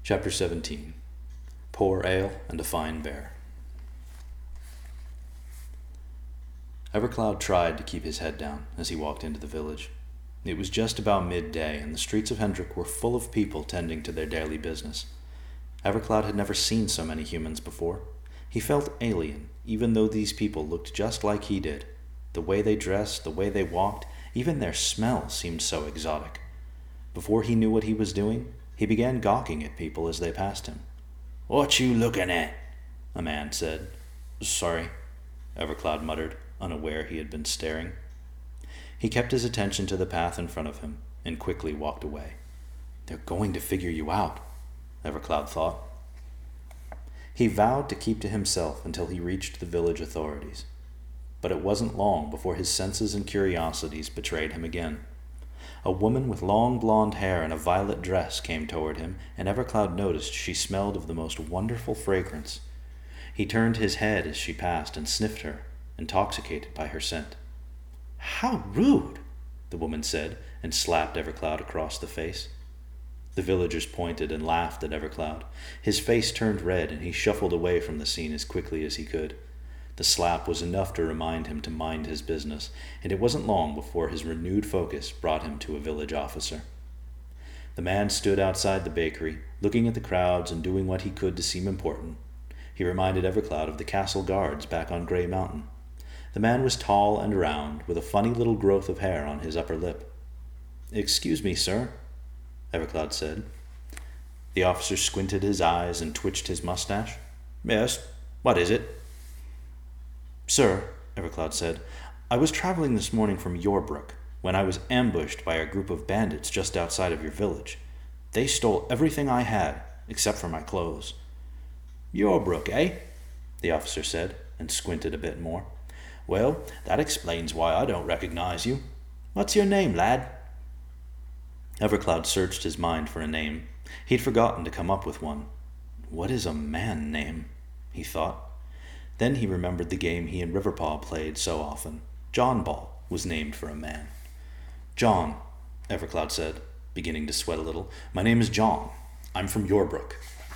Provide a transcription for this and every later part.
Chapter 17. Poor Ale and a Fine Bear. Evercloud tried to keep his head down as he walked into the village. It was just about midday, and the streets of Hendrick were full of people tending to their daily business. Evercloud had never seen so many humans before. He felt alien, even though these people looked just like he did. The way they dressed, the way they walked, even their smell seemed so exotic. Before he knew what he was doing, he began gawking at people as they passed him. "What you looking at?" a man said. "Sorry," Evercloud muttered, unaware he had been staring. He kept his attention to the path in front of him and quickly walked away. "They're going to figure you out," Evercloud thought. He vowed to keep to himself until he reached the village authorities. But it wasn't long before his senses and curiosities betrayed him again. A woman with long blonde hair and a violet dress came toward him, and Evercloud noticed she smelled of the most wonderful fragrance. He turned his head as she passed and sniffed her, intoxicated by her scent. "How rude!" the woman said, and slapped Evercloud across the face. The villagers pointed and laughed at Evercloud. His face turned red, and he shuffled away from the scene as quickly as he could. The slap was enough to remind him to mind his business, and it wasn't long before his renewed focus brought him to a village officer. The man stood outside the bakery, looking at the crowds and doing what he could to seem important. He reminded Evercloud of the castle guards back on Grey Mountain. The man was tall and round, with a funny little growth of hair on his upper lip. "Excuse me, sir," Evercloud said. The officer squinted his eyes and twitched his mustache. "Yes, what is it?" "Sir," Evercloud said, "I was traveling this morning from Yorebrook when I was ambushed by a group of bandits just outside of your village. They stole everything I had, except for my clothes." "Yorebrook, eh?" the officer said, and squinted a bit more. "Well, that explains why I don't recognize you. What's your name, lad?" Evercloud searched his mind for a name. He'd forgotten to come up with one. What is a man name? He thought. Then he remembered the game he and Riverpaw played so often. John Ball was named for a man. "John," Evercloud said, beginning to sweat a little. "My name is John. I'm from Yorebrook."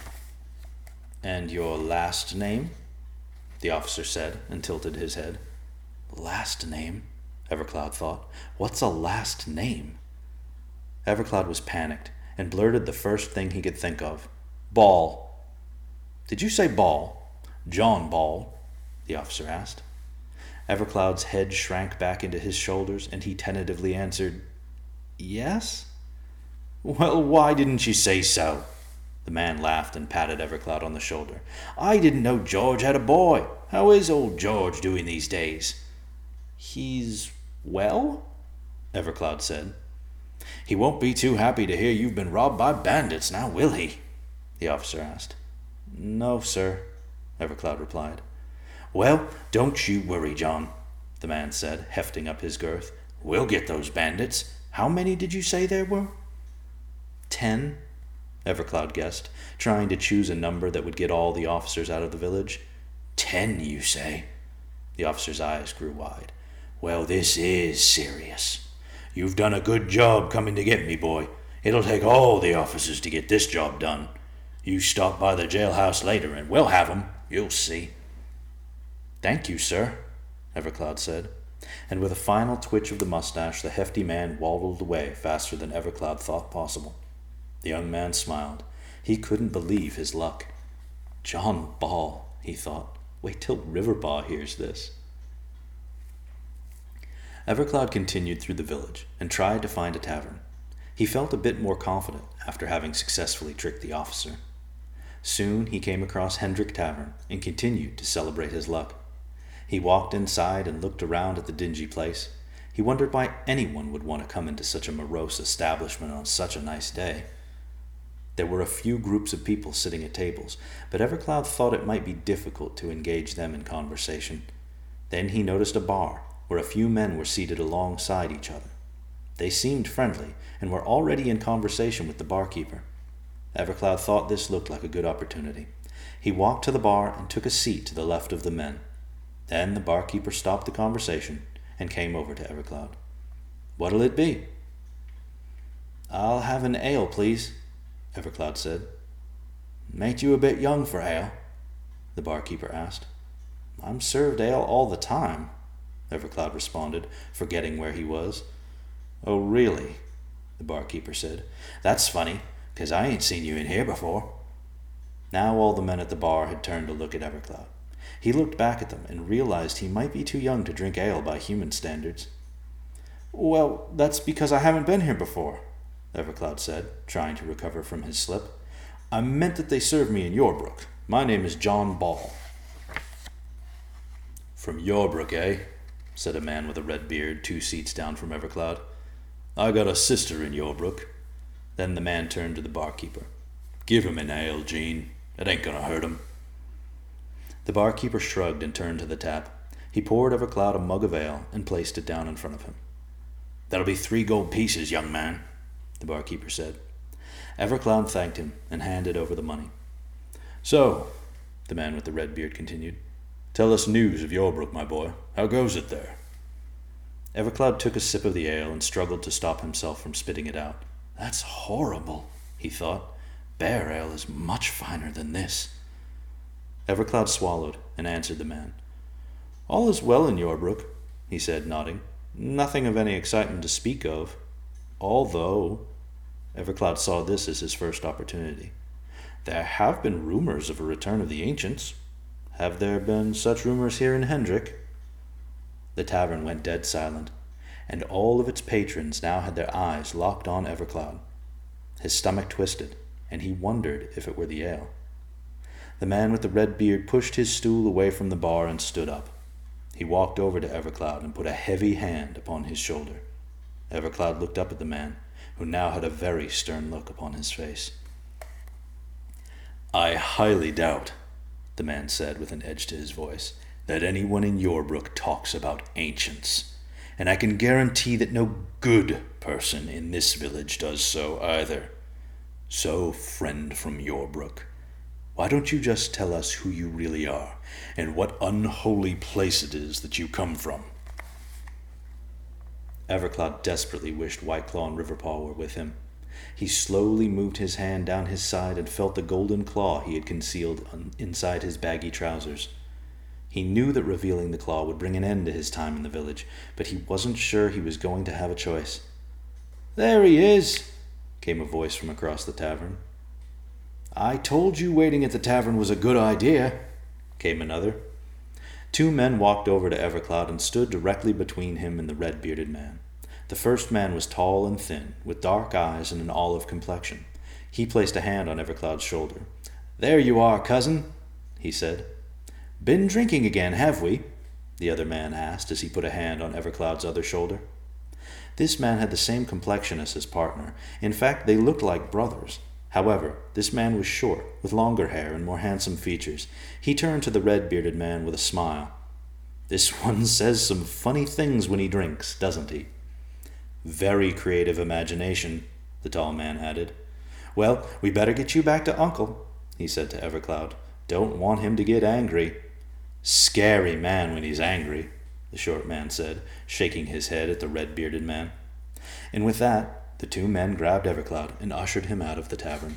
"And your last name?" the officer said, and tilted his head. Last name? Evercloud thought. What's a last name? Evercloud was panicked, and blurted the first thing he could think of. "Ball." "Did you say Ball?" "John Ball," the officer asked. Evercloud's head shrank back into his shoulders, and he tentatively answered, "Yes?" "Well, why didn't you say so?" The man laughed and patted Evercloud on the shoulder. "I didn't know George had a boy. How is old George doing these days?" "He's well," Evercloud said. "He won't be too happy to hear you've been robbed by bandits, now will he?" the officer asked. "No, sir," Evercloud replied. "Well, don't you worry, John," the man said, hefting up his girth. "We'll get those bandits. How many did you say there were?" 10, Evercloud guessed, trying to choose a number that would get all the officers out of the village. 10, you say? The officer's eyes grew wide. "Well, this is serious. You've done a good job coming to get me, boy. It'll take all the officers to get this job done. You stop by the jailhouse later and we'll have 'em. You'll see." "Thank you, sir," Evercloud said, and with a final twitch of the mustache, the hefty man waddled away faster than Evercloud thought possible. The young man smiled. He couldn't believe his luck. John Ball, he thought. Wait till Riverpaw hears this. Evercloud continued through the village and tried to find a tavern. He felt a bit more confident after having successfully tricked the officer. Soon he came across Hendrick Tavern and continued to celebrate his luck. He walked inside and looked around at the dingy place. He wondered why anyone would want to come into such a morose establishment on such a nice day. There were a few groups of people sitting at tables, but Evercloud thought it might be difficult to engage them in conversation. Then he noticed a bar where a few men were seated alongside each other. They seemed friendly and were already in conversation with the barkeeper. Evercloud thought this looked like a good opportunity. He walked to the bar and took a seat to the left of the men. Then the barkeeper stopped the conversation and came over to Evercloud. "What'll it be?" "I'll have an ale, please," Evercloud said. Ain't you a bit young for ale? The barkeeper asked. I'm served ale all the time, Evercloud responded, forgetting where he was. Oh, really? The barkeeper said. That's funny, 'cause I ain't seen you in here before. Now all the men at the bar had turned to look at Evercloud. He looked back at them and realized he might be too young to drink ale by human standards. Well, that's because I haven't been here before, Evercloud said, trying to recover from his slip. I meant that they served me in Yorebrook. My name is John Ball. From Yorebrook, eh? Said a man with a red beard 2 seats down from Evercloud. I got a sister in Yorebrook. Then the man turned to the barkeeper. Give him an ale, Gene. It ain't gonna hurt him. The barkeeper shrugged and turned to the tap. He poured Evercloud a mug of ale and placed it down in front of him. That'll be 3 gold pieces, young man, the barkeeper said. Evercloud thanked him and handed over the money. So, the man with the red beard continued, tell us news of Yorebrook, my boy. How goes it there? Evercloud took a sip of the ale and struggled to stop himself from spitting it out. That's horrible, he thought. Bear ale is much finer than this. Evercloud swallowed and answered the man. All is well in Yorebrook, he said, nodding. Nothing of any excitement to speak of. Although, Evercloud saw this as his first opportunity. There have been rumors of a return of the ancients. Have there been such rumors here in Hendrick? The tavern went dead silent, and all of its patrons now had their eyes locked on Evercloud. His stomach twisted, and he wondered if it were the ale. The man with the red beard pushed his stool away from the bar and stood up. He walked over to Evercloud and put a heavy hand upon his shoulder. Evercloud looked up at the man, who now had a very stern look upon his face. I highly doubt, the man said with an edge to his voice, that anyone in Yorebrook talks about ancients, and I can guarantee that no good person in this village does so either. So, friend from Yorebrook, why don't you just tell us who you really are, and what unholy place it is that you come from? Evercloud desperately wished Whiteclaw and Riverpaw were with him. He slowly moved his hand down his side and felt the golden claw he had concealed inside his baggy trousers. He knew that revealing the claw would bring an end to his time in the village, but he wasn't sure he was going to have a choice. There he is, came a voice from across the tavern. I told you waiting at the tavern was a good idea, came another. 2 men walked over to Evercloud and stood directly between him and the red-bearded man. The first man was tall and thin, with dark eyes and an olive complexion. He placed a hand on Evercloud's shoulder. There you are, cousin, he said. Been drinking again, have we? The other man asked as he put a hand on Evercloud's other shoulder. This man had the same complexion as his partner. In fact, they looked like brothers. However, this man was short, with longer hair and more handsome features. He turned to the red-bearded man with a smile. This one says some funny things when he drinks, doesn't he? Very creative imagination, the tall man added. Well, we better get you back to Uncle, he said to Evercloud. Don't want him to get angry. Scary man when he's angry, the short man said, shaking his head at the red-bearded man. And with that, the 2 men grabbed Evercloud and ushered him out of the tavern.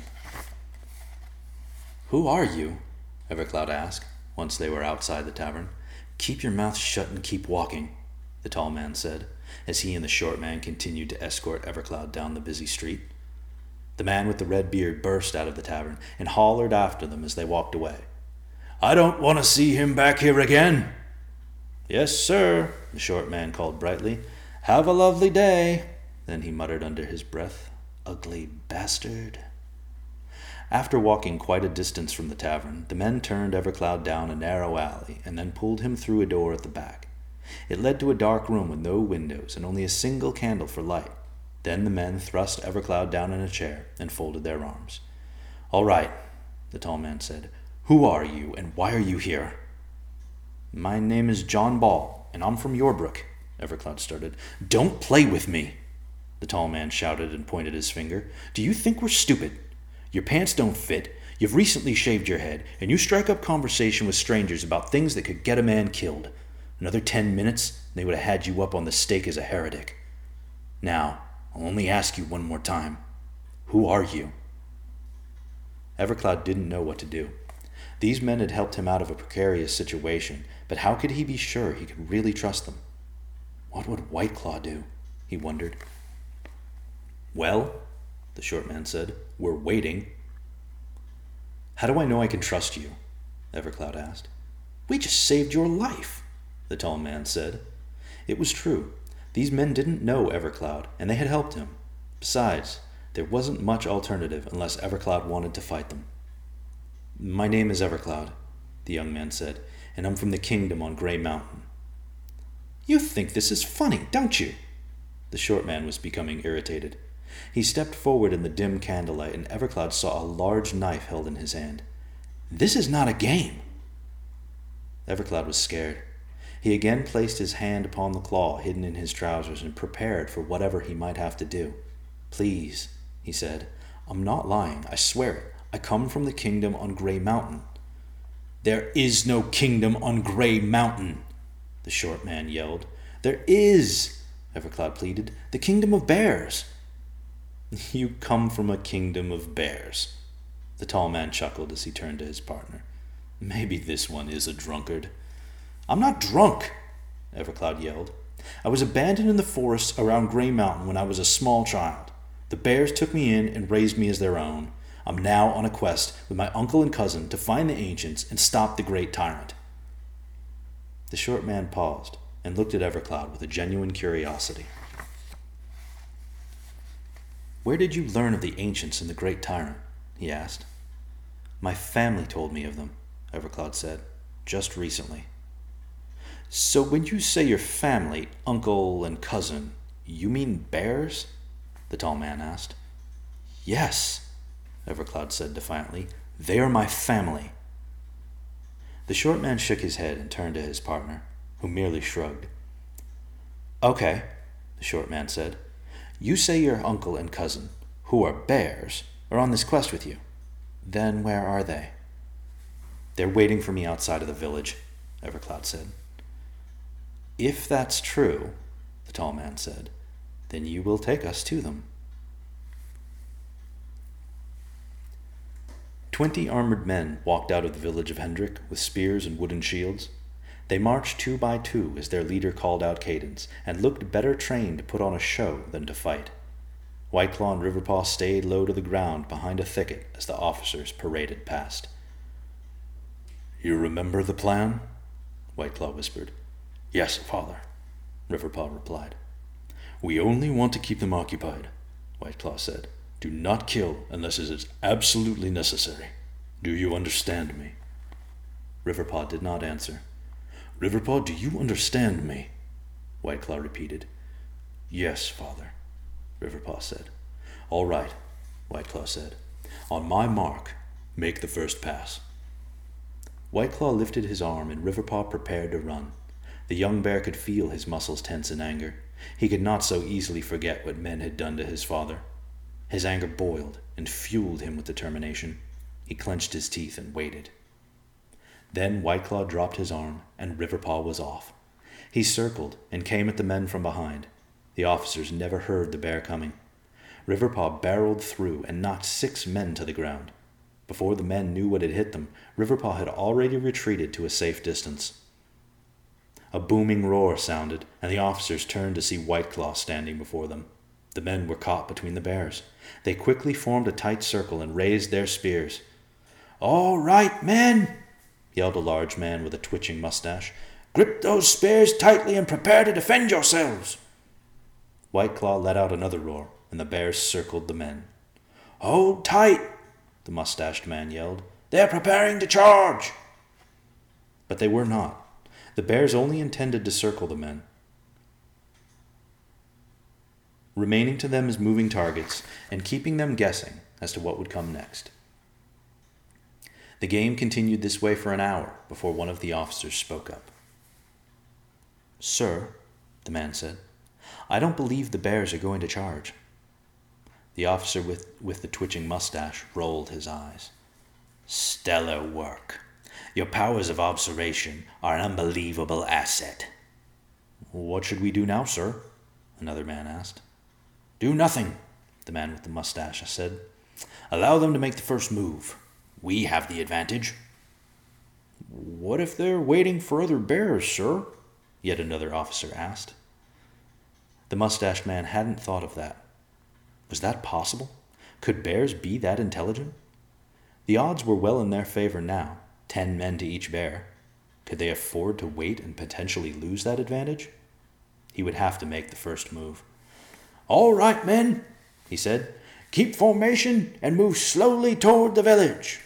Who are you? Evercloud asked, once they were outside the tavern. Keep your mouth shut and keep walking, the tall man said, as he and the short man continued to escort Evercloud down the busy street. The man with the red beard burst out of the tavern and hollered after them as they walked away. I don't want to see him back here again. Yes, sir, the short man called brightly. Have a lovely day. Then he muttered under his breath, Ugly bastard. After walking quite a distance from the tavern, the men turned Evercloud down a narrow alley and then pulled him through a door at the back. It led to a dark room with no windows and only a single candle for light. Then the men thrust Evercloud down in a chair and folded their arms. All right, the tall man said. Who are you, and why are you here? My name is John Ball, and I'm from Yorebrook, Evercloud started. Don't play with me, the tall man shouted and pointed his finger. Do you think we're stupid? Your pants don't fit, you've recently shaved your head, and you strike up conversation with strangers about things that could get a man killed. Another 10 minutes, and they would have had you up on the stake as a heretic. Now, I'll only ask you one more time. Who are you? Evercloud didn't know what to do. These men had helped him out of a precarious situation, but how could he be sure he could really trust them? What would Whiteclaw do? He wondered. Well, the short man said, we're waiting. How do I know I can trust you? Evercloud asked. We just saved your life, the tall man said. It was true. These men didn't know Evercloud, and they had helped him. Besides, there wasn't much alternative unless Evercloud wanted to fight them. My name is Evercloud, the young man said, and I'm from the kingdom on Grey Mountain. You think this is funny, don't you? The short man was becoming irritated. He stepped forward in the dim candlelight, and Evercloud saw a large knife held in his hand. This is not a game. Evercloud was scared. He again placed his hand upon the claw hidden in his trousers and prepared for whatever he might have to do. Please, he said, I'm not lying, I swear it. I come from the kingdom on Grey Mountain. There is no kingdom on Grey Mountain, the short man yelled. There is, Evercloud pleaded, the kingdom of bears. You come from a kingdom of bears, the tall man chuckled as he turned to his partner. Maybe this one is a drunkard. I'm not drunk, Evercloud yelled. I was abandoned in the forests around Grey Mountain when I was a small child. The bears took me in and raised me as their own. I'm now on a quest with my uncle and cousin to find the ancients and stop the great tyrant. The short man paused and looked at Evercloud with a genuine curiosity. Where did you learn of the ancients and the great tyrant? He asked. My family told me of them, Evercloud said, just recently. So when you say your family, uncle and cousin, you mean bears? The tall man asked. Yes, Evercloud said defiantly. They are my family. The short man shook his head and turned to his partner, who merely shrugged. Okay, the short man said. You say your uncle and cousin, who are bears, are on this quest with you. Then where are they? They're waiting for me outside of the village, Evercloud said. If that's true, the tall man said, then you will take us to them. 20 armored men walked out of the village of Hendrick with spears and wooden shields. They marched 2 by 2 as their leader called out cadence, and looked better trained to put on a show than to fight. Whiteclaw and Riverpaw stayed low to the ground behind a thicket as the officers paraded past. You remember the plan? Whiteclaw whispered. Yes, father, Riverpaw replied. We only want to keep them occupied, Whiteclaw said. Do not kill unless it is absolutely necessary. Do you understand me? Riverpaw did not answer. Riverpaw, do you understand me? Whiteclaw repeated. Yes, father, Riverpaw said. All right, Whiteclaw said. On my mark, make the first pass. Whiteclaw lifted his arm and Riverpaw prepared to run. The young bear could feel his muscles tense in anger. He could not so easily forget what men had done to his father. His anger boiled and fueled him with determination. He clenched his teeth and waited. Then Whiteclaw dropped his arm, and Riverpaw was off. He circled and came at the men from behind. The officers never heard the bear coming. Riverpaw barreled through and knocked 6 men to the ground. Before the men knew what had hit them, Riverpaw had already retreated to a safe distance. A booming roar sounded, and the officers turned to see Whiteclaw standing before them. The men were caught between the bears. They quickly formed a tight circle and raised their spears. All right, men, yelled a large man with a twitching mustache. Grip those spears tightly and prepare to defend yourselves. Whiteclaw let out another roar, and the bears circled the men. Hold tight, the mustached man yelled. They're preparing to charge. But they were not. The bears only intended to circle the men, remaining to them as moving targets and keeping them guessing as to what would come next. The game continued this way for an hour before one of the officers spoke up. Sir, the man said, I don't believe the bears are going to charge. The officer with the twitching mustache rolled his eyes. Stellar work. Your powers of observation are an unbelievable asset. What should we do now, sir? Another man asked. Do nothing, the man with the mustache said. Allow them to make the first move. We have the advantage. What if they're waiting for other bears, sir? Yet another officer asked. The mustached man hadn't thought of that. Was that possible? Could bears be that intelligent? The odds were well in their favor now, 10 men to each bear. Could they afford to wait and potentially lose that advantage? He would have to make the first move. All right, men, he said. Keep formation and move slowly toward the village.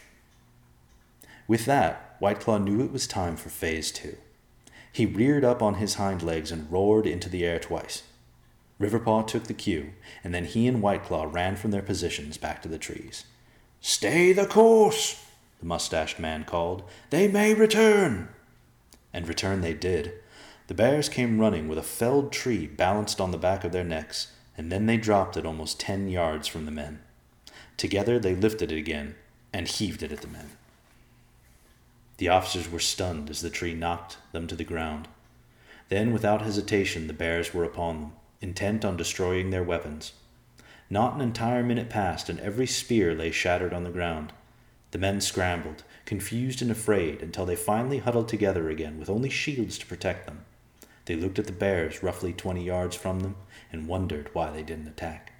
With that, White Claw knew it was time for phase 2. He reared up on his hind legs and roared into the air twice. Riverpaw took the cue, and then he and White Claw ran from their positions back to the trees. Stay the course, the mustached man called. They may return. And return they did. The bears came running with a felled tree balanced on the back of their necks, and then they dropped it almost 10 yards from the men. Together they lifted it again and heaved it at the men. The officers were stunned as the tree knocked them to the ground. Then, without hesitation, the bears were upon them, intent on destroying their weapons. Not an entire minute passed, and every spear lay shattered on the ground. The men scrambled, confused and afraid, until they finally huddled together again with only shields to protect them. They looked at the bears roughly 20 yards from them and wondered why they didn't attack.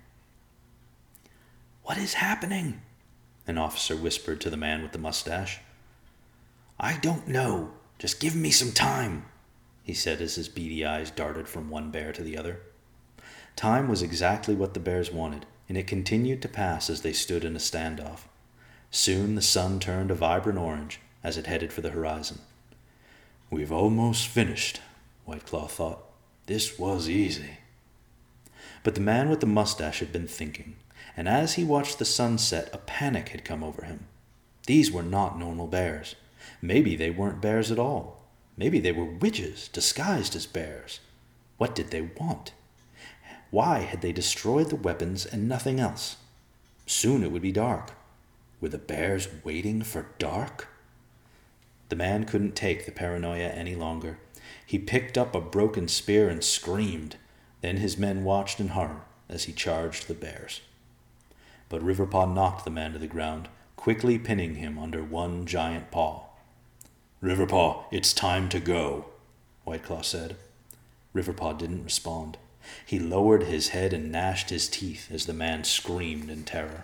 What is happening? An officer whispered to the man with the mustache. I don't know. Just give me some time, he said as his beady eyes darted from one bear to the other. Time was exactly what the bears wanted, and it continued to pass as they stood in a standoff. Soon the sun turned a vibrant orange as it headed for the horizon. We've almost finished, White Claw thought. This was easy. But the man with the mustache had been thinking, and as he watched the sun set, a panic had come over him. These were not normal bears. Maybe they weren't bears at all. Maybe they were witches disguised as bears. What did they want? Why had they destroyed the weapons and nothing else? Soon it would be dark. Were the bears waiting for dark? The man couldn't take the paranoia any longer. He picked up a broken spear and screamed. Then his men watched in horror as he charged the bears. But Riverpaw knocked the man to the ground, quickly pinning him under one giant paw. Riverpaw, it's time to go, White Claw said. Riverpaw didn't respond. He lowered his head and gnashed his teeth as the man screamed in terror.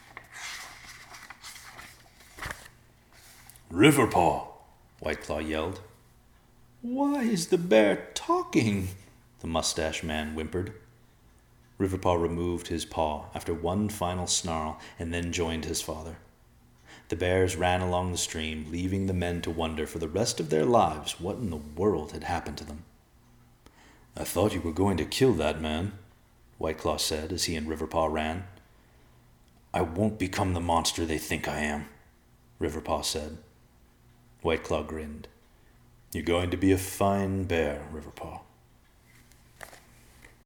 Riverpaw, White Claw yelled. Why is the bear talking? The mustache man whimpered. Riverpaw removed his paw after one final snarl and then joined his father. The bears ran along the stream, leaving the men to wonder for the rest of their lives what in the world had happened to them. I thought you were going to kill that man, White Claw said as he and Riverpaw ran. I won't become the monster they think I am, Riverpaw said. White Claw grinned. You're going to be a fine bear, Riverpaw.